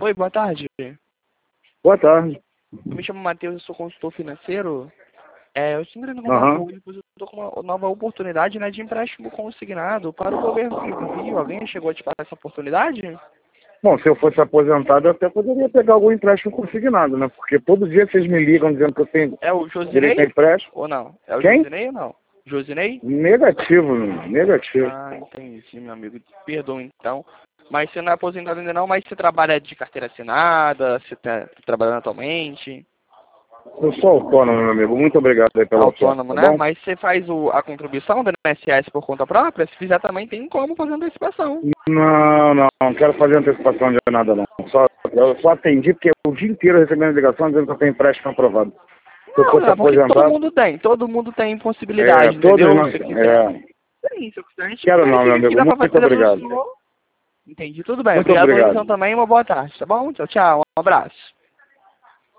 Oi, boa tarde. Boa tarde. Eu me chamo Matheus, eu sou consultor financeiro. Eu estou entrando em contato Aham. com ele, pois eu estou com uma nova oportunidade, né, de empréstimo consignado para o governo do Rio. Alguém chegou a te passar essa oportunidade? Bom, se eu fosse aposentado, eu até poderia pegar algum empréstimo consignado, né? Porque todo dia vocês me ligam dizendo que eu tenho É o direito a Josinei empréstimo. ou não? É o Quem? Josinei ou não? Josinei? Negativo, negativo. Ah, entendi, meu amigo. Perdoa então. Mas você não é aposentado ainda não, mas você trabalha de carteira assinada, você está trabalhando atualmente? Eu sou autônomo, meu amigo. Muito obrigado aí pela oferta, Autônomo, tá né? bom? Mas você faz a contribuição da INSS por conta própria? Se fizer também tem como fazer antecipação. Não quero fazer antecipação de nada, não. Eu só atendi porque o dia inteiro recebendo ligação dizendo que eu tenho empréstimo aprovado. Se eu fosse Não, porque aposentado, todo mundo tem possibilidade, todos entendeu? nós. Se quiser. Sim, se eu quiser, a gente Quero não, meu verifica aqui, amigo. dá pra Muito fazer pro obrigado. senhor. Entendi, tudo bem. Muito Obrigado pela obrigado. atenção também, uma boa tarde, tá bom? Tchau, tchau, um abraço.